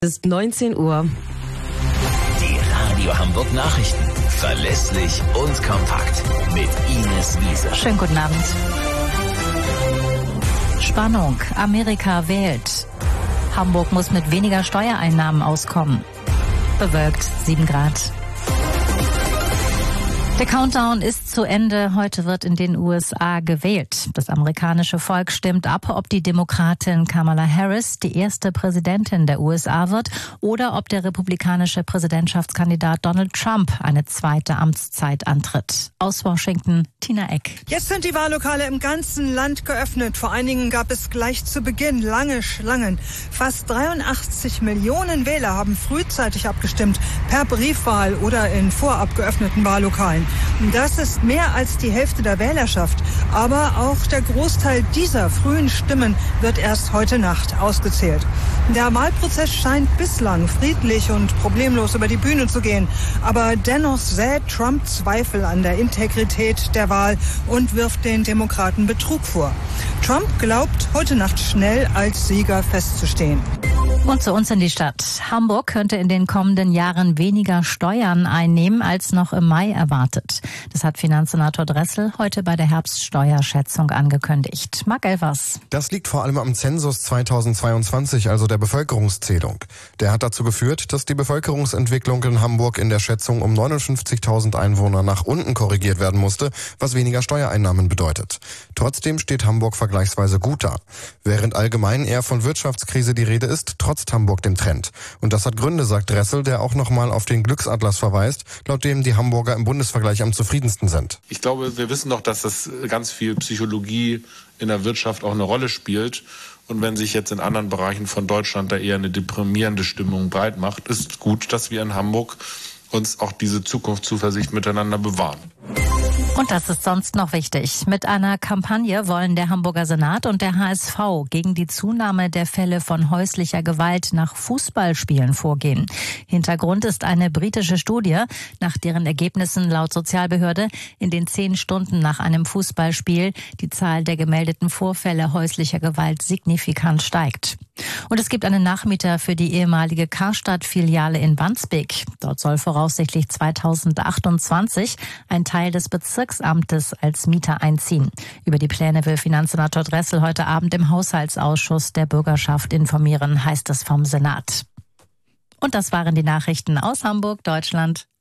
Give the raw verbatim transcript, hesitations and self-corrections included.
Es ist neunzehn Uhr. Die Radio Hamburg Nachrichten. Verlässlich und kompakt. Mit Ines Wiese. Schönen guten Abend. Spannung. Amerika wählt. Hamburg muss mit weniger Steuereinnahmen auskommen. Bewölkt, sieben Grad. Der Countdown ist zu Ende. Heute wird in den U S A gewählt. Das amerikanische Volk stimmt ab, ob die Demokratin Kamala Harris die erste Präsidentin der U S A wird oder ob der republikanische Präsidentschaftskandidat Donald Trump eine zweite Amtszeit antritt. Aus Washington, Tina Eck. Jetzt sind die Wahllokale im ganzen Land geöffnet. Vor einigen gab es gleich zu Beginn lange Schlangen. Fast dreiundachtzig Millionen Wähler haben frühzeitig abgestimmt, per Briefwahl oder in vorab geöffneten Wahllokalen. Das ist mehr als die Hälfte der Wählerschaft. Aber auch der Großteil dieser frühen Stimmen wird erst heute Nacht ausgezählt. Der Wahlprozess scheint bislang friedlich und problemlos über die Bühne zu gehen. Aber dennoch sät Trump Zweifel an der Integrität der Wahl und wirft den Demokraten Betrug vor. Trump glaubt, heute Nacht schnell als Sieger festzustehen. Und zu uns in die Stadt. Hamburg könnte in den kommenden Jahren weniger Steuern einnehmen als noch im Mai erwartet. Das hat Finanzsenator Dressel heute bei der Herbststeuerschätzung angekündigt. Marc Elvers. Das liegt vor allem am Zensus zweitausendzweiundzwanzig, also der Bevölkerungszählung. Der hat dazu geführt, dass die Bevölkerungsentwicklung in Hamburg in der Schätzung um neunundfünfzigtausend Einwohner nach unten korrigiert werden musste, was weniger Steuereinnahmen bedeutet. Trotzdem steht Hamburg vergleichsweise gut da. Während allgemein eher von Wirtschaftskrise die Rede ist, trotzt Hamburg dem Trend. Und das hat Gründe, sagt Dressel, der auch nochmal auf den Glücksatlas verweist, laut dem die Hamburger im Bundesvergleich am zufriedensten sind. Ich glaube, wir wissen doch, dass das ganz viel Psychologie in der Wirtschaft auch eine Rolle spielt. Und wenn sich jetzt in anderen Bereichen von Deutschland da eher eine deprimierende Stimmung breit macht, ist gut, dass wir in Hamburg uns auch diese Zukunftszuversicht miteinander bewahren. Und das ist sonst noch wichtig. Mit einer Kampagne wollen der Hamburger Senat und der H S V gegen die Zunahme der Fälle von häuslicher Gewalt nach Fußballspielen vorgehen. Hintergrund ist eine britische Studie, nach deren Ergebnissen laut Sozialbehörde in den zehn Stunden nach einem Fußballspiel die Zahl der gemeldeten Vorfälle häuslicher Gewalt signifikant steigt. Und es gibt einen Nachmieter für die ehemalige Karstadt-Filiale in Wandsbek. Dort soll voraussichtlich zweitausendachtundzwanzig ein Teil des Bezirksamtes als Mieter einziehen. Über die Pläne will Finanzsenator Dressel heute Abend im Haushaltsausschuss der Bürgerschaft informieren, heißt es vom Senat. Und das waren die Nachrichten aus Hamburg, Deutschland.